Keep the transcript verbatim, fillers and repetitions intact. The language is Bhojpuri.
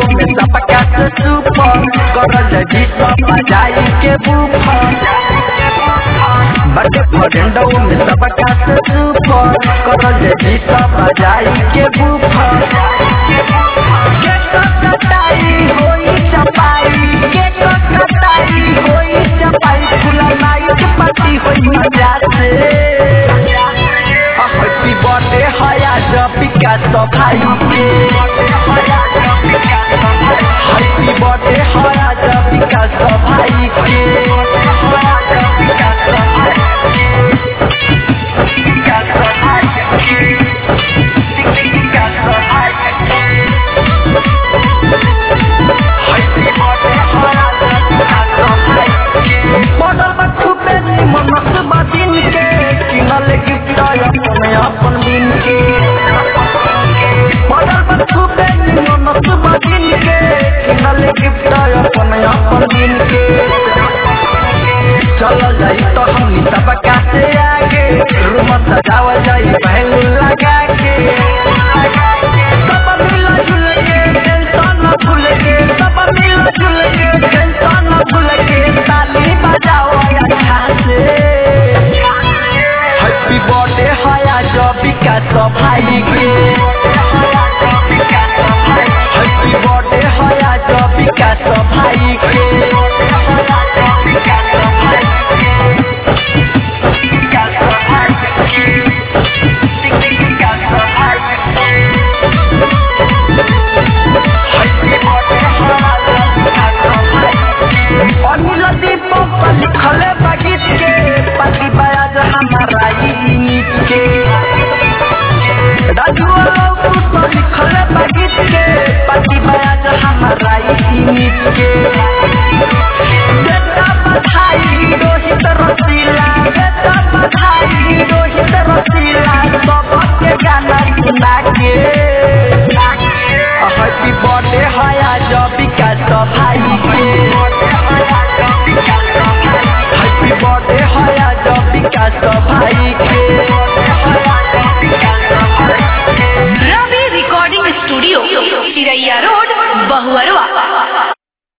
में सबका से सुपर करल जी सब बजाई के बूफर बड़े फरेंडो में सबका से सुपर करल जी सब बजाई के बूफर के कटाई होई चपाई के कटाई होई चपाई खुला नाइट पार्टी होई मजा से हैप्पी बर्थडे हया जपिका सफाई के हैप्पी बर्थडे हया जपिका सफाई के अपन दिन के बदल बच्चू पे निमन दिन के किनले गिफ्ट अपन अपन दिन के चलो जाई तो हम सब कासे आगे रूम सजाव जाई पहले लगा के सब मिल जुल के टेंशन न भूल के सब मिल जुल के टेंशन न भूल के ताली बजाओ अच्छा से हैप्पी बर्थडे हया जपिका सफाई के हैप्पी बर्थडे हया जपिका सफाई के अनिल दीपक लिखले बगीच के पति बयाज हमारा नीच के राजू लिखले बगीच के पति बयाज हमारा नीच के बेटा बधाई